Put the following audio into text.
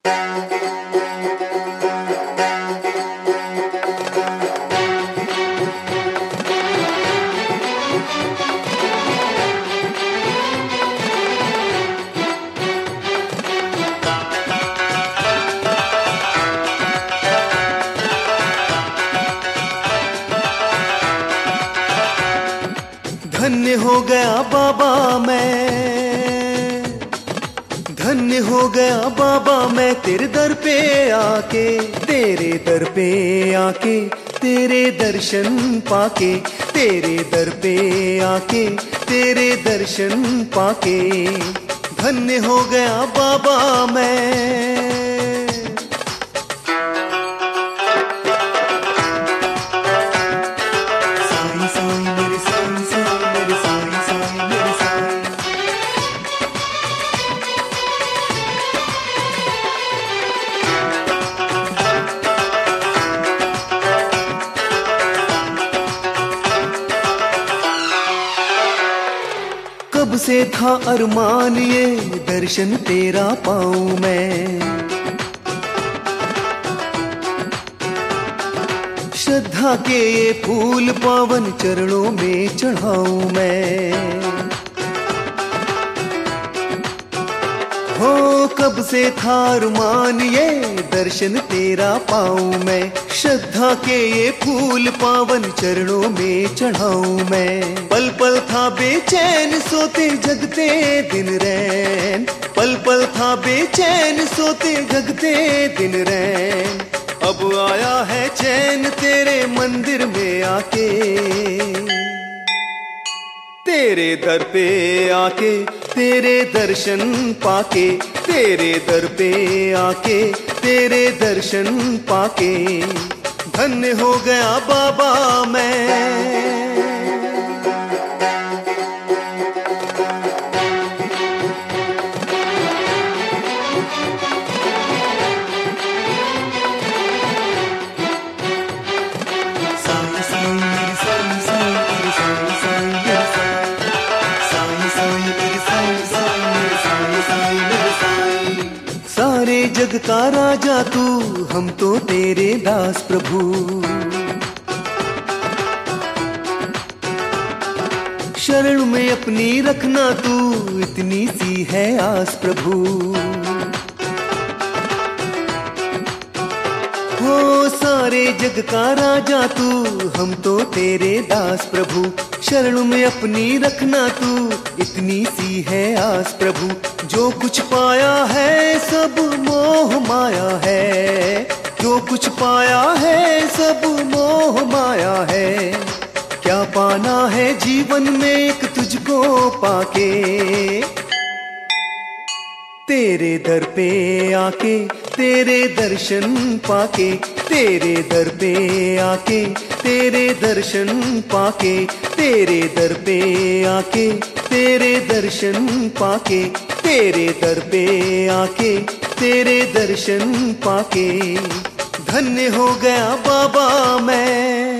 धन्य हो गया बाबा मैं, धन्य हो गया बाबा मैं तेरे दर पे आके, तेरे दर पे आके, तेरे दर्शन पाके, तेरे दर पे आके, तेरे दर्शन पाके। धन्य हो गया बाबा मैं। कब से था अरमान ये दर्शन तेरा पाऊं मैं, श्रद्धा के ये फूल पावन चरणों में चढ़ाऊं मैं। हो कब से था अरमान ये दर्शन तेरा पाऊं मैं, श्रद्धा के ये फूल पावन चरणों में चढ़ाऊं मैं। पल पल था बेचैन सोते जगते दिन रैन, पल पल था बेचैन सोते जगते दिन रैन। अब आया है चैन तेरे मंदिर में आके, तेरे दर पे आके, तेरे दर्शन पाके, तेरे दर पे आके, तेरे दर्शन पाके। धन्य हो गया बाबा मैं। सारे जग का राजा तू, हम तो तेरे दास प्रभु। शरण में अपनी रखना तू, इतनी सी है आस प्रभु। हो सारे जग का राजा तू, हम तो तेरे दास प्रभु। शरण में अपनी रखना तू, इतनी सी है आस प्रभु। जो कुछ पाया है सब मोह माया है, जो कुछ पाया है सब मोह माया है। क्या पाना है जीवन में एक तुझको पाके, तेरे दर पे आके, तेरे दर्शन पाके, तेरे दर पे आके, तेरे दर्शन पाके, तेरे दर पे आके, तेरे दर्शन पाके, तेरे दर पे आके, तेरे दर्शन पाके। धन्य हो गया बाबा मैं।